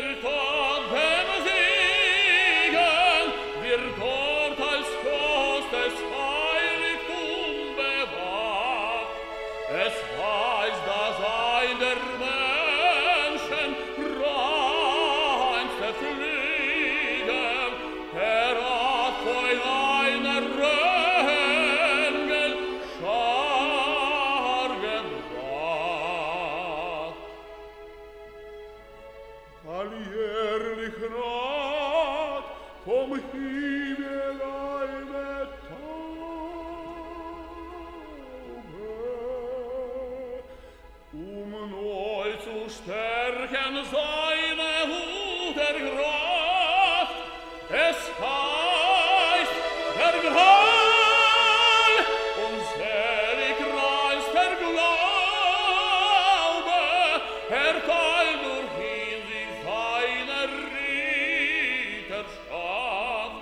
Es weiß das Sein der Menschen, reinste Fliegen, herab von einer Engel Schar gebracht. Alljährlich naht vom Himmel eine neu zu stärken seine Hut der Kraft. Es heißt, der Gehall und selig reist der Glaube, erteilt durch ihn sich seine Ritterschaft.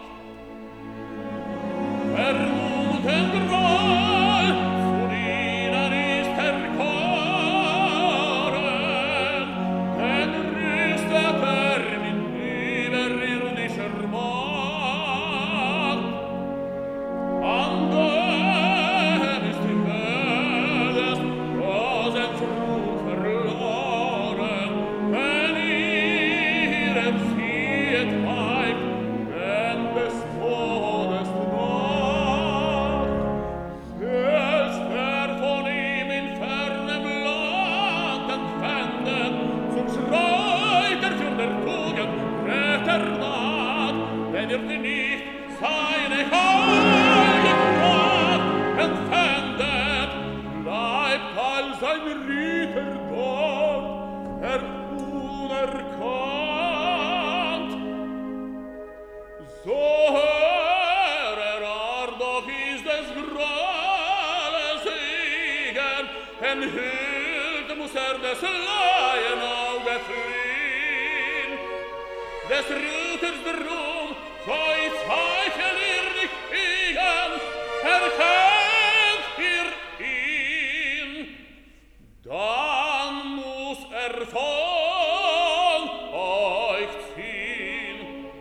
Vermuten Groll, zu ihnen ist erkoren, denn rüstet mit überirdischer Macht. An dem ist die Hölle, Rosenfrucht verloren, wenn ihr ziehet weit, wenn des Todes Nacht. Selbst wer von ihm in fernem Land entwendet, zum Schreiter für der Tugend Retter naht, wenn nicht seine heilige Kraft entwendet, bleibt all sein Ritter dort, unerkannt. So hörer doch ist des Grales Segen, enthüllt muss des Laienauge fliehen. Des Ritters Drum soll Zeichen ihr nicht fliegen, erkennt ihr ihn, dann muss von euch ziehen.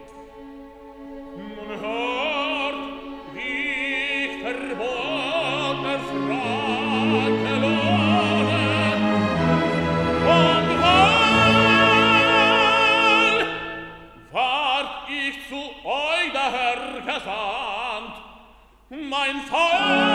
Nun hört, wie ich verbot der Frage lohne, und all ward ich zu euch daher gesandt, mein Vater